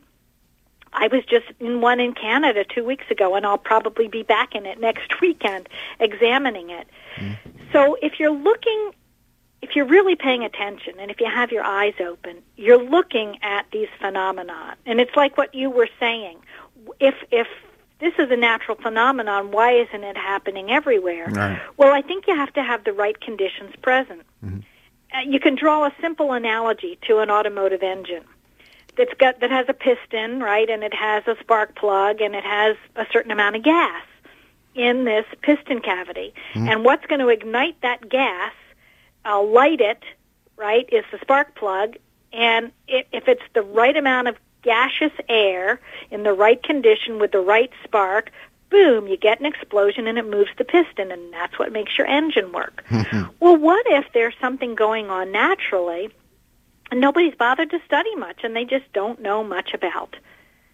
I was just in one in Canada 2 weeks ago, and I'll probably be back in it next weekend examining it. So if you're really paying attention and if you have your eyes open, you're looking at these phenomena. And it's like what you were saying. If this is a natural phenomenon, why isn't it happening everywhere? Right. Well, I think you have to have the right conditions present. You can draw a simple analogy to an automotive engine that has a piston, right, and it has a spark plug, and it has a certain amount of gas in this piston cavity. And what's going to ignite that gas, light it, right, is the spark plug. And if it's the right amount of gaseous air in the right condition with the right spark, boom, you get an explosion and it moves the piston, and that's what makes your engine work. Well, what if there's something going on naturally and nobody's bothered to study much and they just don't know much about?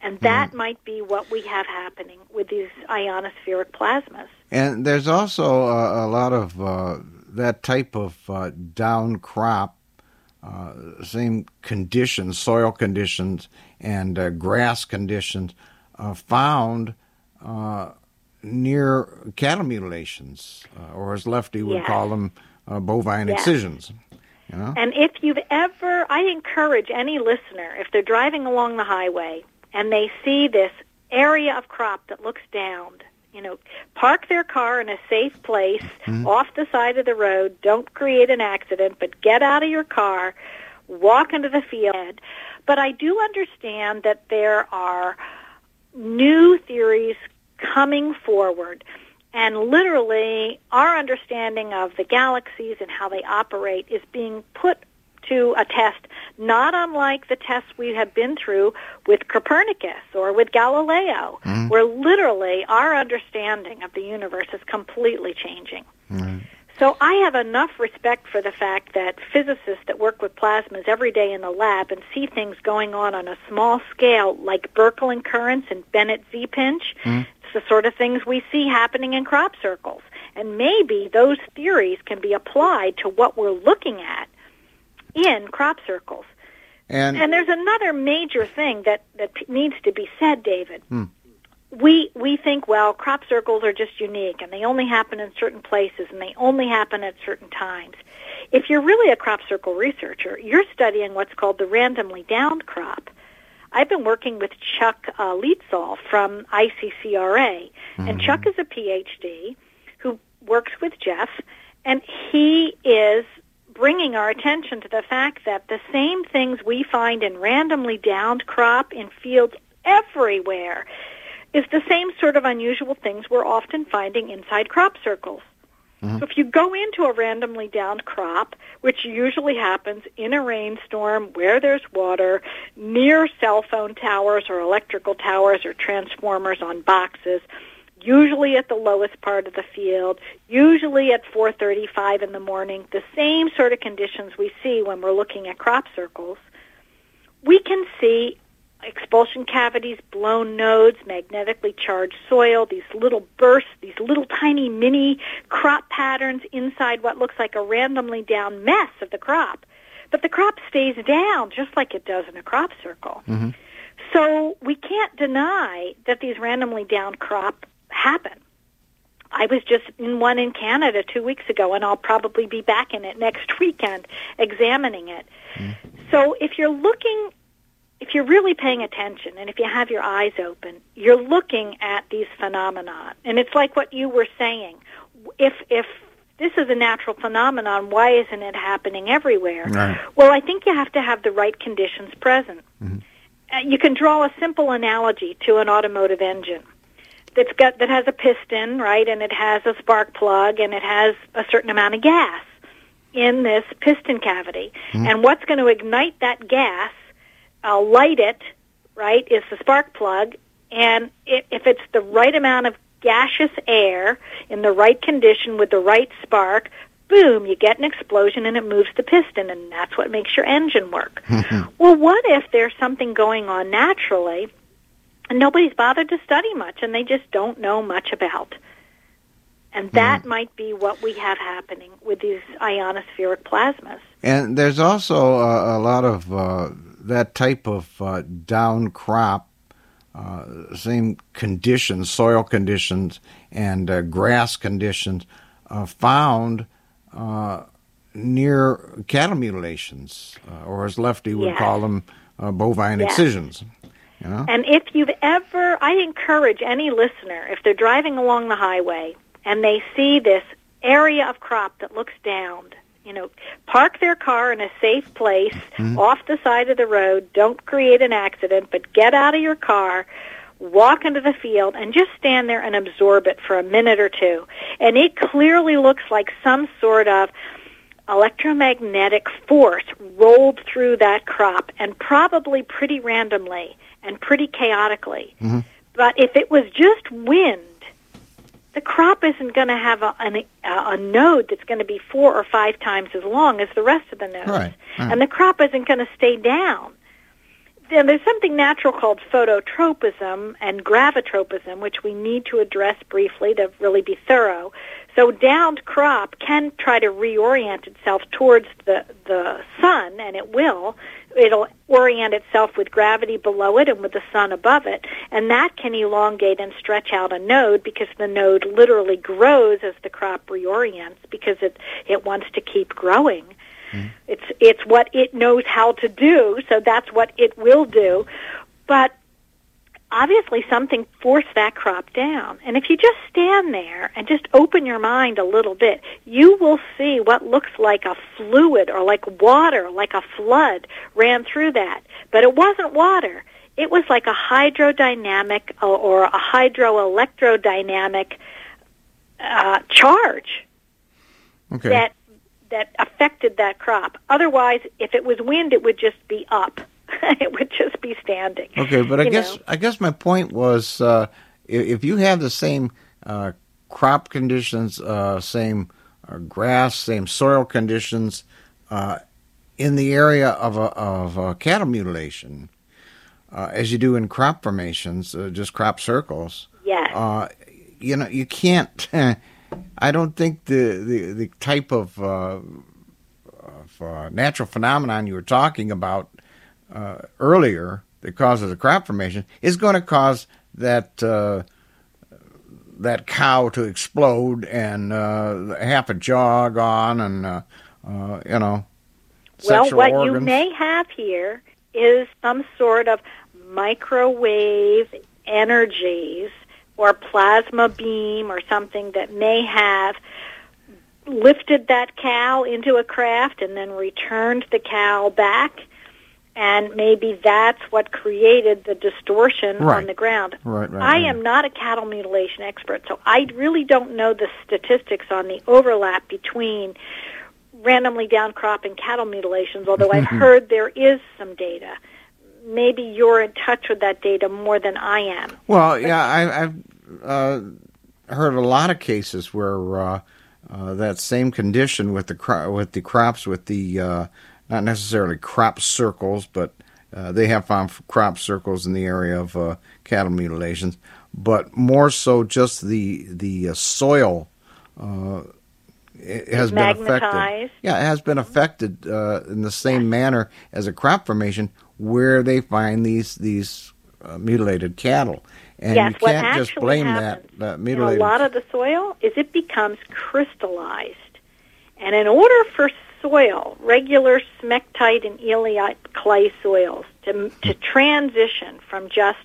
And that might be what we have happening with these ionospheric plasmas. And there's also a lot of that type of down crop, same conditions, soil conditions and grass conditions found near cattle mutilations, or as Lefty would call them, bovine excisions. You know? And if you've ever, I encourage any listener, if they're driving along the highway and they see this area of crop that looks downed, park their car in a safe place off the side of the road. Don't create an accident, but get out of your car, walk into the field. But I do understand that there are new theories coming forward, and literally our understanding of the galaxies and how they operate is being put to a test, not unlike the tests we have been through with Copernicus or with Galileo, where literally our understanding of the universe is completely changing. So I have enough respect for the fact that physicists that work with plasmas every day in the lab and see things going on a small scale, like Birkeland currents and Bennett Z-pinch, it's the sort of things we see happening in crop circles. And maybe those theories can be applied to what we're looking at in crop circles. And there's another major thing that needs to be said, David. We think, well, crop circles are just unique, and they only happen in certain places, and they only happen at certain times. If you're really a crop circle researcher, you're studying what's called the randomly downed crop. I've been working with Chuck Lietzau from ICCRA, and Chuck is a PhD who works with Jeff, and he is bringing our attention to the fact that the same things we find in randomly downed crop in fields everywhere is the same sort of unusual things we're often finding inside crop circles. So if you go into a randomly downed crop, which usually happens in a rainstorm where there's water, near cell phone towers or electrical towers or transformers on boxes, usually at the lowest part of the field, usually at 4:35 in the morning, the same sort of conditions we see when we're looking at crop circles, we can see expulsion cavities, blown nodes, magnetically charged soil, these little bursts, these little tiny mini crop patterns inside what looks like a randomly down mess of the crop. But the crop stays down just like it does in a crop circle. So we can't deny that these randomly down crop happen. I was just in one in Canada 2 weeks ago, and I'll probably be back in it next weekend examining it. So if you're really paying attention and if you have your eyes open, you're looking at these phenomena. And it's like what you were saying. If this is a natural phenomenon, why isn't it happening everywhere? Right. Well, I think you have to have the right conditions present. You can draw a simple analogy to an automotive engine that has a piston, right, and it has a spark plug, and it has a certain amount of gas in this piston cavity. And what's going to ignite that gas, light it, right, is the spark plug. And if it's the right amount of gaseous air in the right condition with the right spark, boom, you get an explosion and it moves the piston, and that's what makes your engine work. Well, what if there's something going on naturally and nobody's bothered to study much and they just don't know much about? And that might be what we have happening with these ionospheric plasmas. And there's also a lot of that type of down crop, same conditions, soil conditions and grass conditions found near cattle mutilations, or as Lefty would call them, bovine excisions. You know? And if you've ever, I encourage any listener, if they're driving along the highway and they see this area of crop that looks downed, park their car in a safe place off the side of the road. Don't create an accident, but get out of your car, walk into the field, and just stand there and absorb it for a minute or two. And it clearly looks like some sort of electromagnetic force rolled through that crop, and probably pretty randomly and pretty chaotically. But if it was just wind, the crop isn't going to have a node that's going to be 4 or 5 times as long as the rest of the nodes. Right. And the crop isn't going to stay down. there's something natural called phototropism and gravitropism, which we need to address briefly to really be thorough. So downed crop can try to reorient itself towards the sun, and it will. It'll orient itself with gravity below it and with the sun above it, and that can elongate and stretch out a node because the node literally grows as the crop reorients because it wants to keep growing. It's what it knows how to do, so that's what it will do. But obviously something forced that crop down. And if you just stand there and just open your mind a little bit, you will see what looks like a fluid or like water, like a flood ran through that. But it wasn't water. It was like a hydrodynamic or a hydroelectrodynamic charge. Okay. That affected that crop. Otherwise, if it was wind, it would just be up. It would just be standing. Okay, but I guess my point was, if you have the same crop conditions, same grass, same soil conditions in the area of cattle mutilation, as you do in crop formations, just crop circles. Yes. You can't. I don't think the type of natural phenomenon you were talking about earlier that causes a crop formation is going to cause that cow to explode and half a jaw gone and sexual what organs. You may have here is some sort of microwave energies or plasma beam or something that may have lifted that cow into a craft and then returned the cow back, and maybe that's what created the distortion on the ground. Right. I am not a cattle mutilation expert, so I really don't know the statistics on the overlap between randomly down crop and cattle mutations, although I've heard there is some data. Maybe you're in touch with that data more than I am. Well, yeah, I've heard a lot of cases where that same condition with the crops, with the not necessarily crop circles, but they have found crop circles in the area of cattle mutilations, but more so just the soil has been affected. Yeah, it has been affected in the same manner as a crop formation, where they find these mutilated cattle. And yes, you can't just blame that mutilated. In a lot of the soil is it becomes crystallized. And in order for soil, regular smectite and eolite clay soils, to transition from just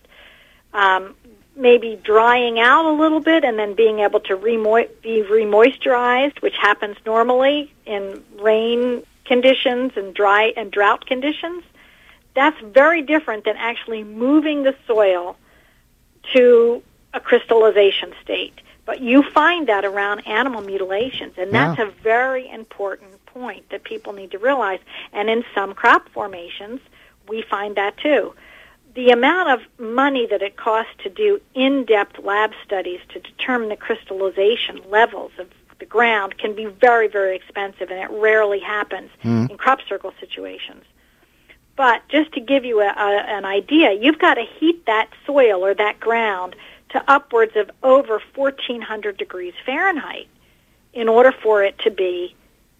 maybe drying out a little bit and then being able to be remoisturized, which happens normally in rain conditions and dry and drought conditions, that's very different than actually moving the soil to a crystallization state. But you find that around animal mutilations, and that's a very important point that people need to realize. And in some crop formations, we find that too. The amount of money that it costs to do in-depth lab studies to determine the crystallization levels of the ground can be very, very expensive, and it rarely happens in crop circle situations. But just to give you an idea, you've got to heat that soil or that ground to upwards of over 1,400 degrees Fahrenheit in order for it to be,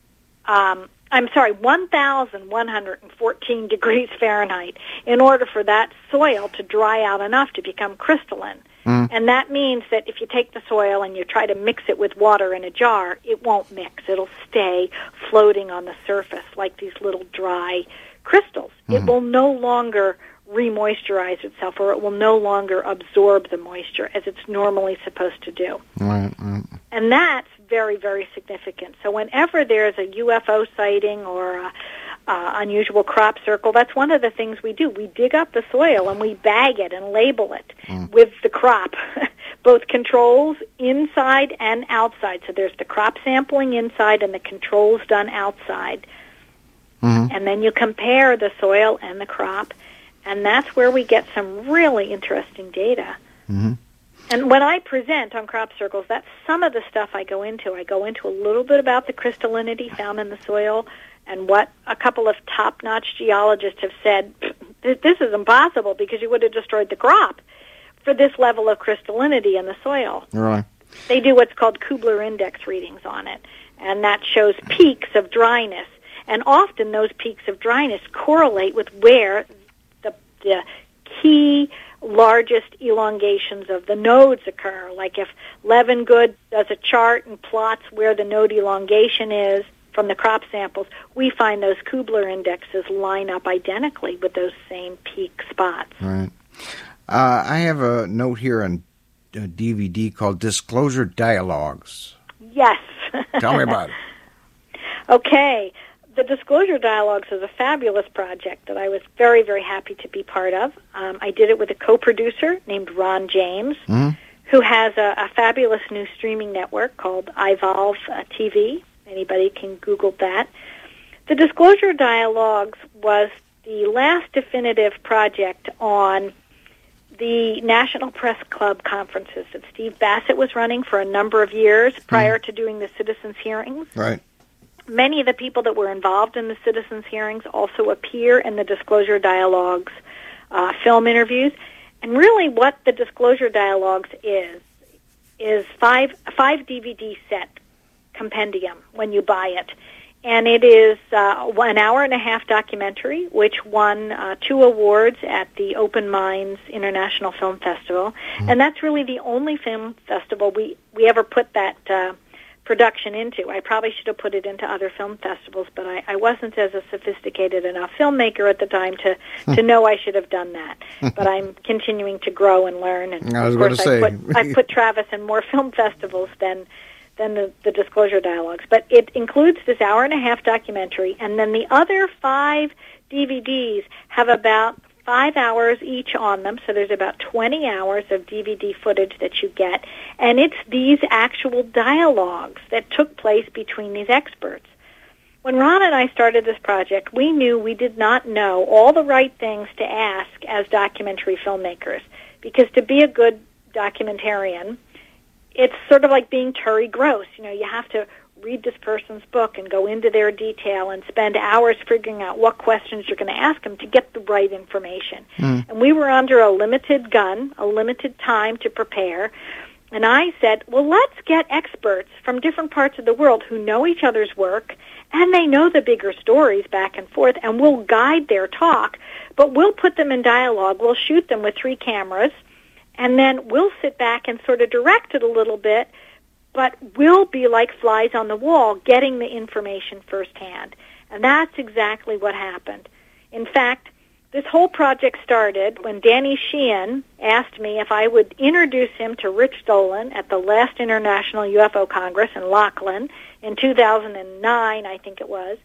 1,114 degrees Fahrenheit in order for that soil to dry out enough to become crystalline. And that means that if you take the soil and you try to mix it with water in a jar, it won't mix. It'll stay floating on the surface like these little dry crystals. It will no longer remoisturize itself, or it will no longer absorb the moisture as it's normally supposed to do. Right. And that's very, very significant. So whenever there's a UFO sighting or a unusual crop circle, that's one of the things we do. We dig up the soil and we bag it and label it with the crop, both controls inside and outside. So there's the crop sampling inside and the controls done outside. And then you compare the soil and the crop, and that's where we get some really interesting data. And when I present on crop circles, that's some of the stuff I go into. I go into a little bit about the crystallinity found in the soil and what a couple of top-notch geologists have said this is impossible because you would have destroyed the crop for this level of crystallinity in the soil. Really? They do what's called Kubler index readings on it, and that shows peaks of dryness. And often those peaks of dryness correlate with where the key largest elongations of the nodes occur. Like if Levengood does a chart and plots where the node elongation is from the crop samples, we find those Kubler indexes line up identically with those same peak spots. Right. I have a note here on a DVD called Disclosure Dialogues. Yes. Tell me about it. Okay. The Disclosure Dialogues is a fabulous project that I was very, very happy to be part of. I did it with a co-producer named Ron James, who has a fabulous new streaming network called iVolve TV. Anybody can Google that. The Disclosure Dialogues was the last definitive project on the National Press Club conferences that Steve Bassett was running for a number of years prior to doing the citizens' hearings. Right. Many of the people that were involved in the citizens' hearings also appear in the Disclosure Dialogues film interviews. And really what the Disclosure Dialogues is five DVD set compendium when you buy it. And it is an hour-and-a-half documentary, which won 2 awards at the Open Minds International Film Festival. And that's really the only film festival we ever put that production into. I probably should have put it into other film festivals, but I wasn't as a sophisticated enough filmmaker at the time to know I should have done that. But I'm continuing to grow and learn. And I was going to say, I put Travis in more film festivals than the Disclosure Dialogues. But it includes this hour-and-a-half documentary, and then the other 5 DVDs have about 5 hours each on them, so there's about 20 hours of DVD footage that you get, and it's these actual dialogues that took place between these experts. When Ron and I started this project, we knew we did not know all the right things to ask as documentary filmmakers, because to be a good documentarian, it's sort of like being Terry Gross. You know, you have to read this person's book and go into their detail and spend hours figuring out what questions you're going to ask them to get the right information. And we were under a limited gun, a limited time to prepare. And I said, well, let's get experts from different parts of the world who know each other's work, and they know the bigger stories back and forth, and we'll guide their talk, but we'll put them in dialogue. We'll shoot them with 3 cameras, and then we'll sit back and sort of direct it a little bit, but we'll be like flies on the wall getting the information firsthand. And that's exactly what happened. In fact, this whole project started when Danny Sheehan asked me if I would introduce him to Rich Dolan at the last International UFO Congress in Laughlin in 2009, I think it was.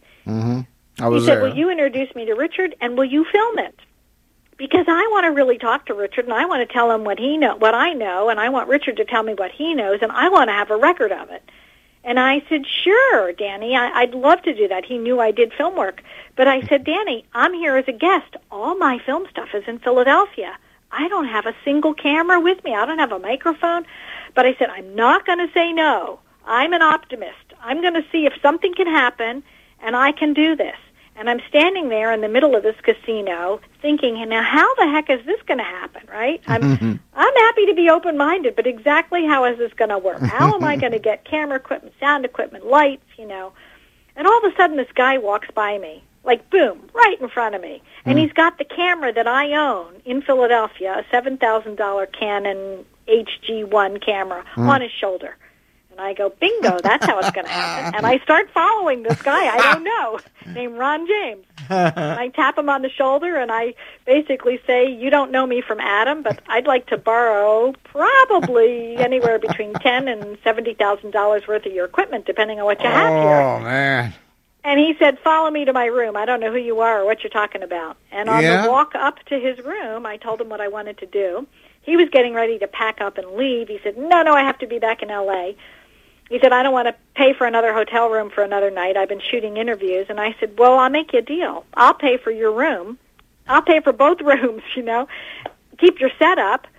I was he said, there. will you introduce me to Richard, and will you film it? Because I want to really talk to Richard, and I want to tell him what I know, and I want Richard to tell me what he knows, and I want to have a record of it. And I said, sure, Danny, I'd love to do that. He knew I did film work. But I said, Danny, I'm here as a guest. All my film stuff is in Philadelphia. I don't have a single camera with me. I don't have a microphone. But I said, I'm not going to say no. I'm an optimist. I'm going to see if something can happen, and I can do this. And I'm standing there in the middle of this casino thinking, now how the heck is this going to happen, right? I'm happy to be open-minded, but exactly how is this going to work? How am I going to get camera equipment, sound equipment, lights, you know? And all of a sudden this guy walks by me, like boom, right in front of me. And he's got the camera that I own in Philadelphia, a $7,000 Canon HG1 camera on his shoulder. And I go, bingo, that's how it's going to happen. And I start following this guy I don't know, named Ron James. And I tap him on the shoulder, and I basically say, you don't know me from Adam, but I'd like to borrow probably anywhere between $10,000 and $70,000 worth of your equipment, depending on what you have here. Oh, man. And he said, follow me to my room. I don't know who you are or what you're talking about. And on the walk up to his room, I told him what I wanted to do. He was getting ready to pack up and leave. He said, no, I have to be back in L.A., He said, I don't want to pay for another hotel room for another night. I've been shooting interviews. And I said, well, I'll make you a deal. I'll pay for your room. I'll pay for both rooms, you know. Keep your setup.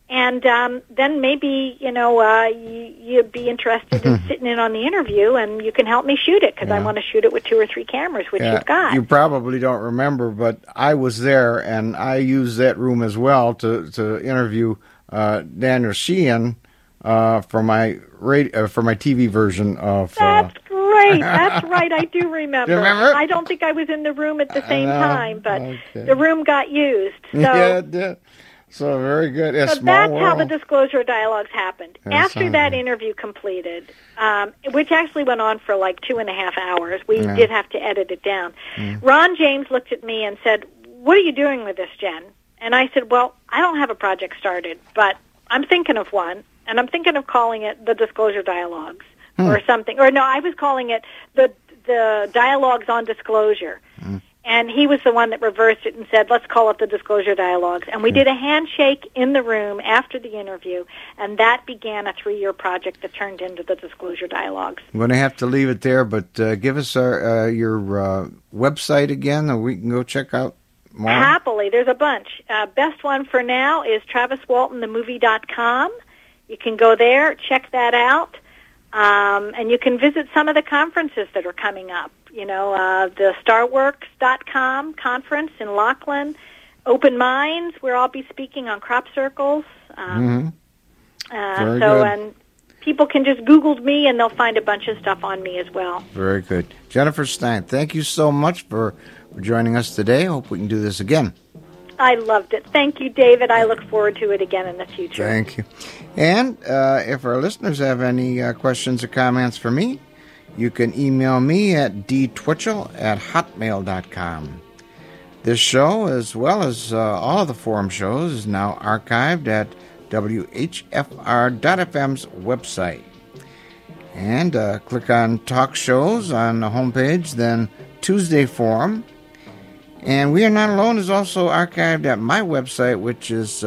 And then maybe, you'd be interested in sitting in on the interview, and you can help me shoot it, because I want to shoot it with 2 or 3 cameras, which you've got. You probably don't remember, but I was there, and I used that room as well to interview Daniel Sheehan for my TV version of... That's great. That's right. I do remember. You remember? I don't think I was in the room at the same time, but the room got used. So. Yeah, it did. So very good. So that's how the Disclosure Dialogues happened. After that interview completed, which actually went on for like 2.5 hours, we did have to edit it down. Ron James looked at me and said, "What are you doing with this, Jen?" And I said, "Well, I don't have a project started, but I'm thinking of one, and I'm thinking of calling it the Disclosure Dialogues or something." Or no, I was calling it the Dialogues on Disclosure. And he was the one that reversed it and said, "Let's call it the Disclosure Dialogues." And we did a handshake in the room after the interview, and that began a 3-year project that turned into the Disclosure Dialogues. I'm going to have to leave it there, but give us your website again, and we can go check out more. Happily. There's a bunch. Best one for now is TravisWaltonTheMovie.com. You can go there, check that out, and you can visit some of the conferences that are coming up. The StarWorks.com conference in Laughlin, Open Minds, where I'll be speaking on crop circles. Very good. And people can just Google me, and they'll find a bunch of stuff on me as well. Very good. Jennifer Stein, thank you so much for joining us today. I hope we can do this again. I loved it. Thank you, David. I look forward to it again in the future. Thank you. And if our listeners have any questions or comments for me, you can email me at dtwitchell@hotmail.com. This show, as well as all of the forum shows, is now archived at WHFR.FM's website. And click on Talk Shows on the homepage, then Tuesday Forum. And We Are Not Alone is also archived at my website, which is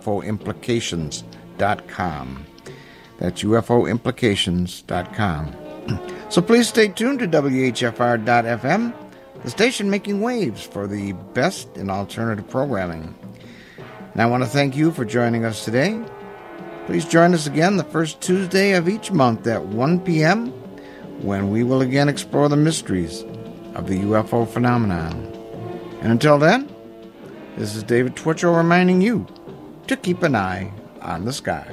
UFOimplications.com. That's UFOimplications.com. So please stay tuned to WHFR.FM, the station making waves for the best in alternative programming. And I want to thank you for joining us today. Please join us again the first Tuesday of each month at 1 p.m. when we will again explore the mysteries of the UFO phenomenon. And until then, this is David Twitchell reminding you to keep an eye on the sky.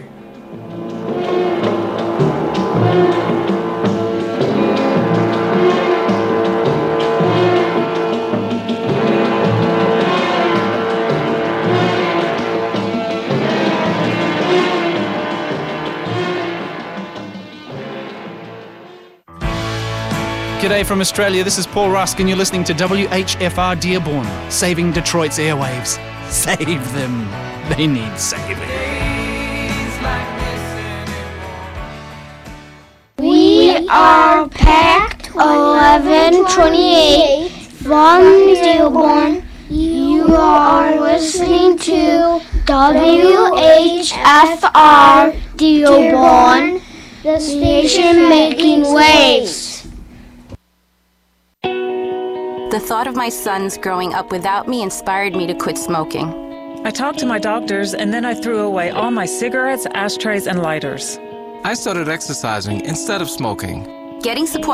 G'day from Australia, this is Paul Rusk and you're listening to WHFR Dearborn, saving Detroit's airwaves. Save them. They need saving. We are Pact 1128 from Dearborn. You are listening to WHFR Dearborn, the station making waves. The thought of my sons growing up without me inspired me to quit smoking. I talked to my doctors, and then I threw away all my cigarettes, ashtrays, and lighters. I started exercising instead of smoking. Getting support